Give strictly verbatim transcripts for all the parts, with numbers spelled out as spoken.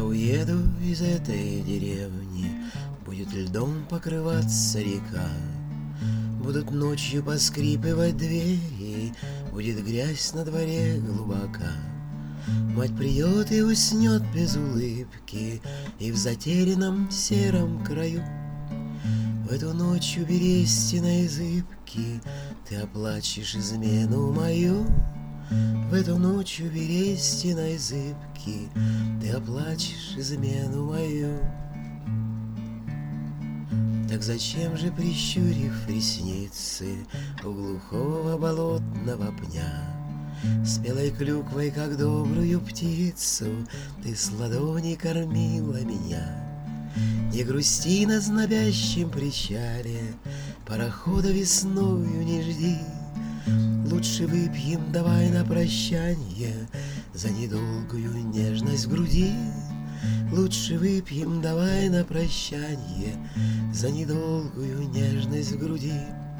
уеду из этой деревни, будет льдом покрываться река. Будут ночью поскрипывать двери, будет грязь на дворе глубока. Мать придет и уснет без улыбки, и в затерянном сером краю в эту ночь у Берестиной зыбки ты оплачешь измену мою. В эту ночь у Берестиной зыбки ты оплачешь измену мою. Так зачем же, прищурив ресницы, у глухого болотного пня, спелой клюквой, как добрую птицу, ты с ладони кормила меня? Не грусти на знобящем причале, парохода весною не жди. Лучше выпьем давай на прощанье за недолгую нежность в груди. Лучше выпьем давай на прощанье за недолгую нежность в груди.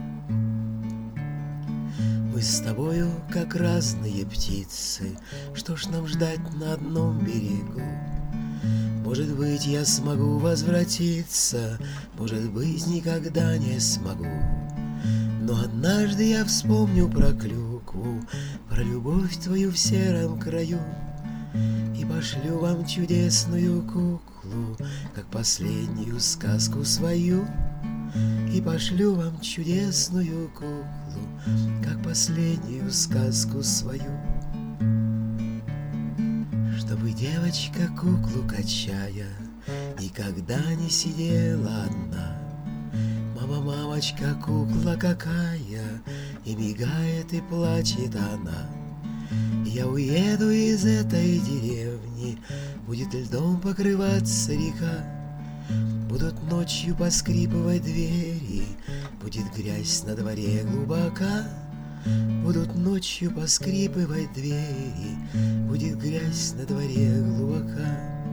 Мы с тобою как разные птицы, что ж нам ждать на одном берегу? Может быть, я смогу возвратиться, может быть, никогда не смогу. Но однажды я вспомню про клюкву, про любовь твою в сером краю, и пошлю вам чудесную куклу, как последнюю сказку свою. И пошлю вам чудесную куклу, как последнюю сказку свою. Чтобы девочка, куклу качая, никогда не сидела одна. Мама, мамочка, кукла какая, и мигает, и плачет она. Я уеду из этой деревни, будет льдом покрываться река. Будут ночью поскрипывать двери, будет грязь на дворе глубока. Будут ночью поскрипывать двери, будет грязь на дворе глубока.